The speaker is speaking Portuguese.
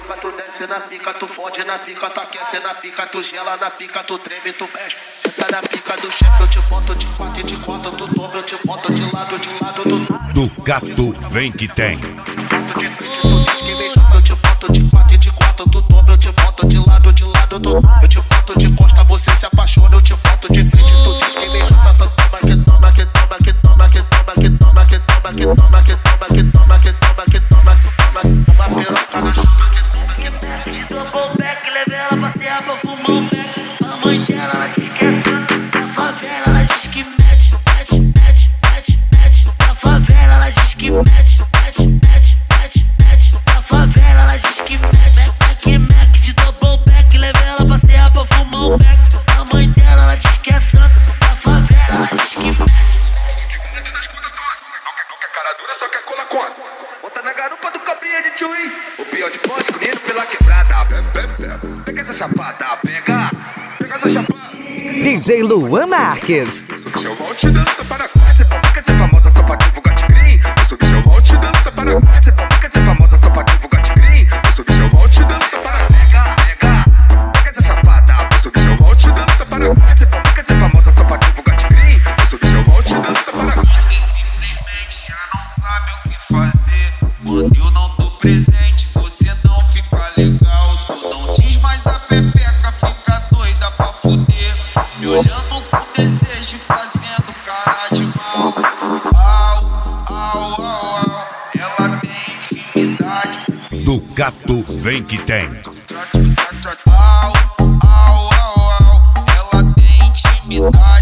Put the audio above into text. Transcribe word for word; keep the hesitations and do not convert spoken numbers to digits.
Tu desce na pica, tu fode na pica, tu aquece na pica, tu gela na pica, tu treme, tu mexe. Cê tá na pica do chefe, eu te boto de quatro e de quatro, tu toma, eu te boto de lado, de lado, tu... Ducato vem que tem. Boto de frente, tu diz que vem, eu te boto de quatro e de quatro, tu toma, eu te boto de lado, de lado, tu... Eu te boto de costa, você se apaixona, eu te boto de frente, tu diz que vem, toma, que toma, que toma, que toma, que toma, que toma, que toma, que toma, que toma, que toma, que toma, que toma, que toma, toma piroca na chama, que toma, que toma, que toma. Tomou back, levei ela pra passear pra fumar um back. A mãe dela, ela diz que é santa. Na favela, ela diz que mete, mete, mete, mete, mete. Na favela, ela diz que mete, mete, mete, mete, mete. Na favela, ela diz que mete. Mac, Mac de double back, levei ela pra passear pra fumar um back. A mãe dela, ela diz que é santa. Na favela, ela diz que mete. Cara dura, só que a cola conta. Bota na garupa do cabrinha de tchuí. O pior de ponte, correndo pela quebrada. Pega essa chapada, pega. Pega essa chapada. D J Luan Marques. Eu sou bicho, eu vou te dando tapa na cara. Cê fabrica, cê famosa, só pra divulgar de green. Eu sou bicho, eu vou te dando tapa na cara. Cê fabrica, cê famosa, só pra divulgar de green. Eu sou bicho, eu vou te dando tapa na cara. Pega, pega. Pega essa chapada. Eu sou bicho, eu vou te dando tapa na cara. Cê fabrica, cê famosa, só pra divulgar de green. Eu sou bicho, eu vou te dando tapa na cara. Sabe o que fazer? Quando eu não tô presente, você não fica legal. Tu não diz mais a pepeca, fica doida pra fuder. Me olhando com desejo e fazendo cara de mal. Au, au, au, au. Ela tem intimidade. Ducato vem que tem. Au, au, au, au. Ela tem intimidade.